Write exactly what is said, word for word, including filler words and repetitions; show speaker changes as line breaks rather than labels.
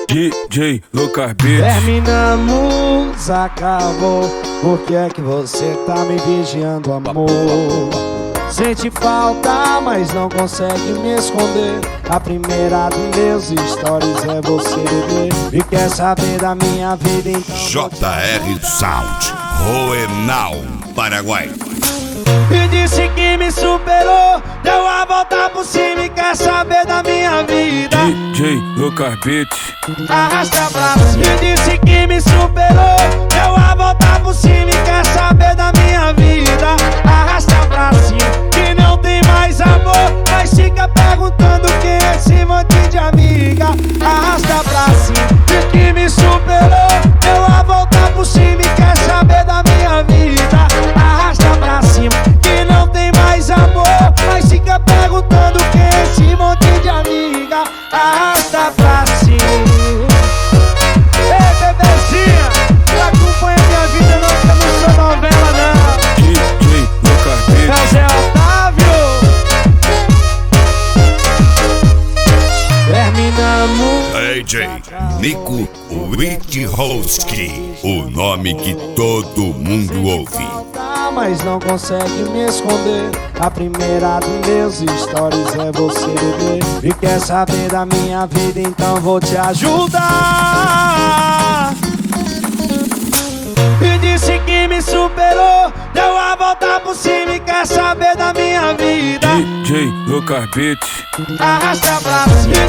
D J Lucas Beats.
Terminamos, acabou. Por que é que você tá me vigiando, amor? Sente falta, mas não consegue me esconder. A primeira dos meus stories é você, bebê. E quer saber da minha vida, então
J R Sound, Roenal, Paraguai.
E disse que me superou, deu a volta por cima e quer saber da minha vida.
D J Lucas Beats.
Arrasta pra cima. E disse que me superou, deu a volta por cima e quer saber da minha vida. Arrasta pra cima, que não tem mais amor, mas fica perguntando quem é esse monte de amiga. Arrasta pra cima. Diz que me superou, deu a volta por cima e quer saber da minha vida. Arrasta pra cima, que não tem mais amor, mas fica perguntando quem é esse monte de amiga. Arrasta pra cima. Ei, bebezinha, não acompanha minha vida não, que eu não sou novela não.
D J Lucas Beats.
É o Zé Otávio. Terminamos.
D J Nico Witchowski, o nome que todo mundo ouve.
Mas não consegue me esconder. A primeira dos meus stories é você, bebê. E quer saber da minha vida, então vou te ajudar. E disse que me superou, deu a volta por cima e quer saber da minha vida.
D J Lucas Beats.
Arrasta pra cima.